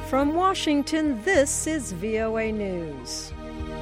From Washington, this is VOA News.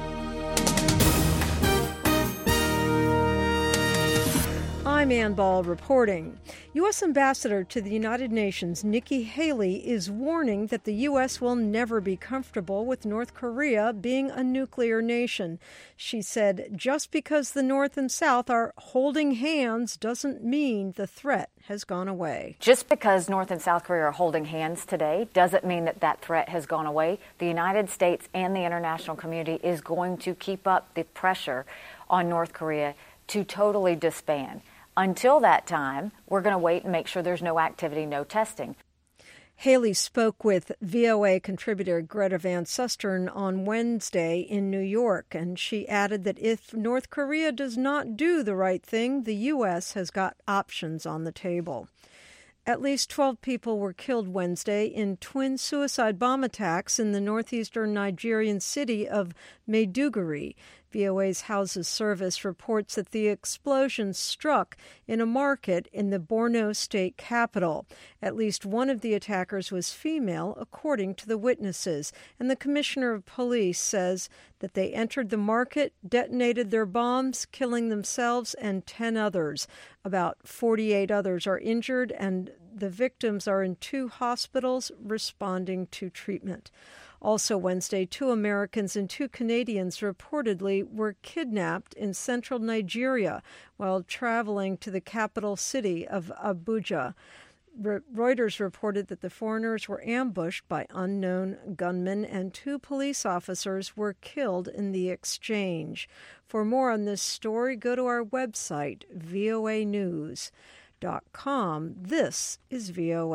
I'm Ann Ball reporting. U.S. Ambassador to the United Nations Nikki Haley is warning that the U.S. will never be comfortable with North Korea being a nuclear nation. She said, just because the North and South are holding hands doesn't mean the threat has gone away. Just because North and South Korea are holding hands today doesn't mean that that threat has gone away. The United States and the international community is going to keep up the pressure on North Korea to totally disband. Until that time, we're going to wait and make sure there's no activity, no testing. Haley spoke with VOA contributor Greta Van Susteren on Wednesday in New York, and she added that if North Korea does not do the right thing, the U.S. has got options on the table. At least 12 people were killed Wednesday in twin suicide bomb attacks in the northeastern Nigerian city of Maiduguri. VOA's Houses Service reports that the explosion struck in a market in the Borno state capital. At least one of the attackers was female, according to the witnesses, and the commissioner of police says that they entered the market, detonated their bombs, killing themselves and 10 others. About 48 others are injured, and the victims are in 2 hospitals responding to treatment. Also Wednesday, 2 Americans and 2 Canadians reportedly were kidnapped in central Nigeria while traveling to the capital city of Abuja. Reuters reported that the foreigners were ambushed by unknown gunmen and 2 police officers were killed in the exchange. For more on this story, go to our website, voanews.com. This is VOA.